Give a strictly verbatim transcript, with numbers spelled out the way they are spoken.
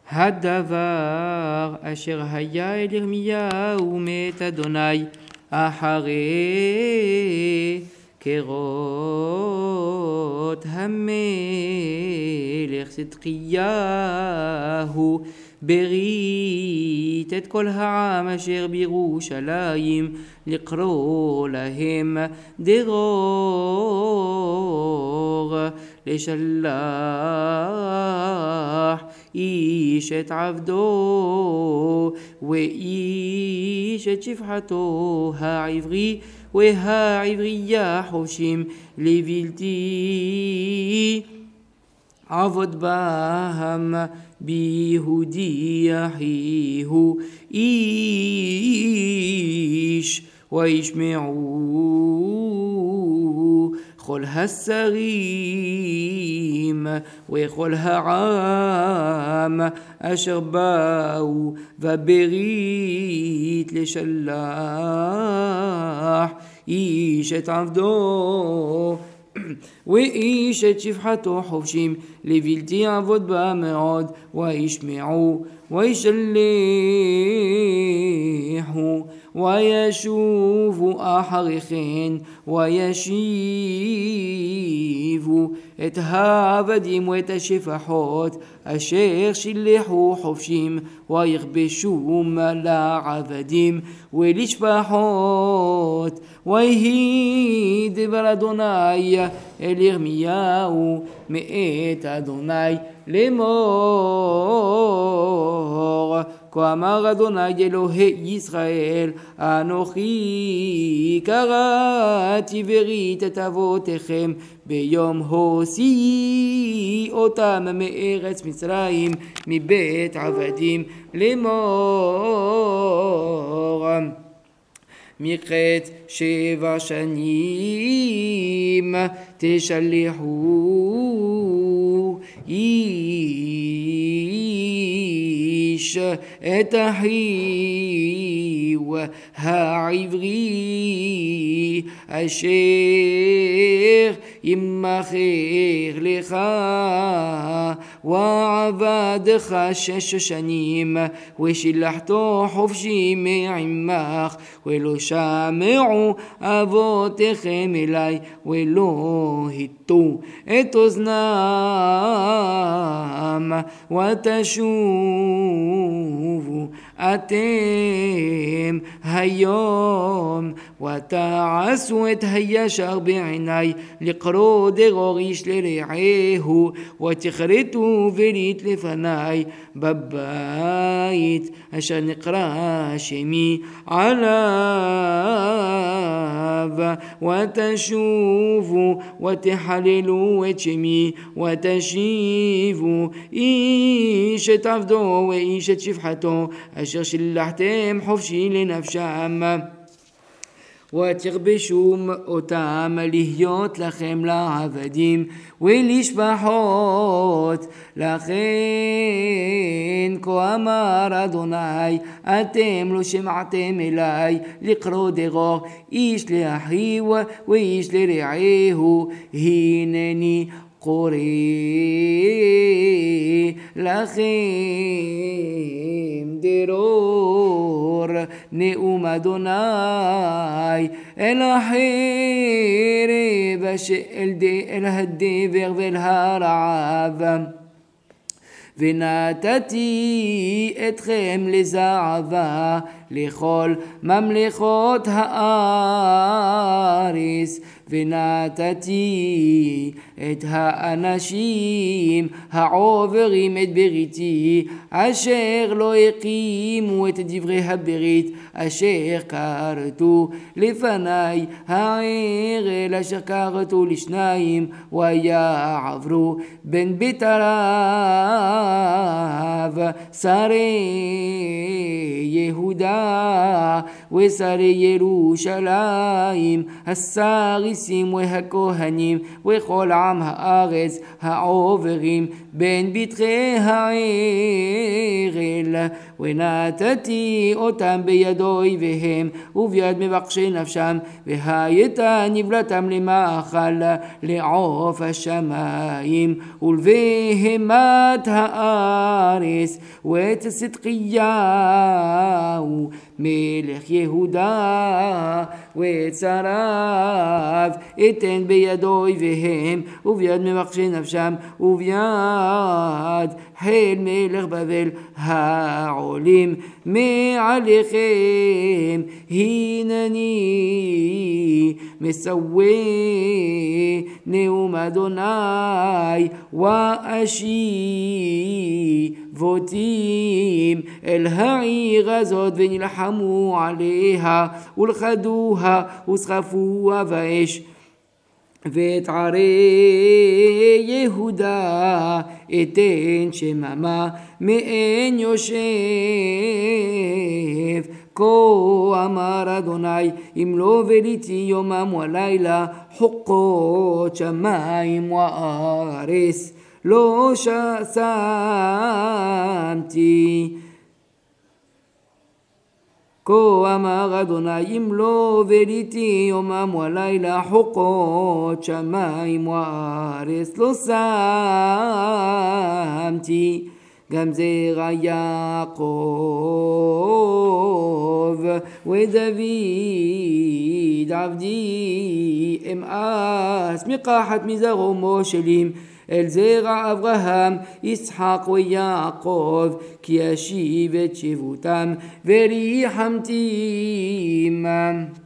הדבר אשר היה אל ירמיהו מאת אדוני אחרי כרות המלך צדקיהו ברית את כל העם אשר בירושלים לקרוא להם דרור לשלח איש את עבדו ואיש את שפחתו העברי והעברייה חובשים לבלתי עבוד בהם ביהודי אחיהו איש וישמעו כל השרים וכל העם אשר באו וברית לשלח איש את עבדו ואיש את שפחתו חובשים לבלתי עבוד בה מאוד וישמעו וישלחו וישובו אחרי כן וישיבו את העבדים ואת השפחות אשר שילחו חובשים ויכבשום לעבדים ולשפחות ויהי דבר אדוני אל ירמיהו מאת אדוני לאמור כה אמר אדוני אלוהי ישראל אנוכי קראתי ברית את אבותיכם ביום הוציאי אותם מארץ מצרים מבית עבדים לאמור מחץ שבע שנים תשלחו איש את אחיו העברי אשר ימכר לך ועבדך שש שנים ושלחתו חופשי מעמך ולא שמעו אבותיכם אלי ולא הטו את אוזנם ותשובו אתם היום ותעשו את הישר בעיני לקרוא דרור איש לרעהו ותכרתו ברית לפני בבית אשר נקרא שמי עליו ותשובו ותחללו את שמי ותשיבו איש את עבדו ואיש את שפחתו אשר שלחתם חופשי לנפשם ותכבשום אותם להיות לכם לעבדים ולשפחות לכן כה אמר אדוני אתם לא שמעתם אלי לקרוא דרור איש לאחיו ואיש לרעהו הנני קורא לכם דרור נאום אדוני אל החרב אל הדבר ואל הרעב ונתתי אתכם לזעבה לכל ממלכות הארץ ונתתי את האנשים העוברים את בריתי אשר לא הקימו את דברי הברית אשר כרתו לפני הערל אשר כרתו לשניים ויעברו בין בית הרב שרי יהודה ושרי ירושלים הסריסים והכהנים וכל עם הארץ העוברים בין בטחי הערל, ונתתי אותם ביד אויביהם וביד מבקשי נפשם, והייתה נבלתם למאכל לעוף השמיים ולבהמת הארץ. ואת צדקיהו מלך יהודה ואת שריו אתן ביד אויביהם וביד מבקשי נפשם וביד חיל מלך בבל העולים מעליכם. הנני מסווה נאום אדוני ואשיבותים אל העיר הזאת ונלחמו עליה ולכדוה וסחפוה באש. ואת ערי יהודה אתן שממה מעין יושב. כה אמר אדוני, אם לא בליתי יומם ולילה חוקות שמיים וארץ, לא שמתי. כה אמר אדוני, אם לא בליתי יומם ולילה חוקות שמיים וארץ, לא שמתי. גם זרע יעקב ודוד עבדי אמאס מקחת מזרעו מושלים אל זרע אברהם יצחק ויעקב, כי אשיב את שבותם וריחמתי עמם.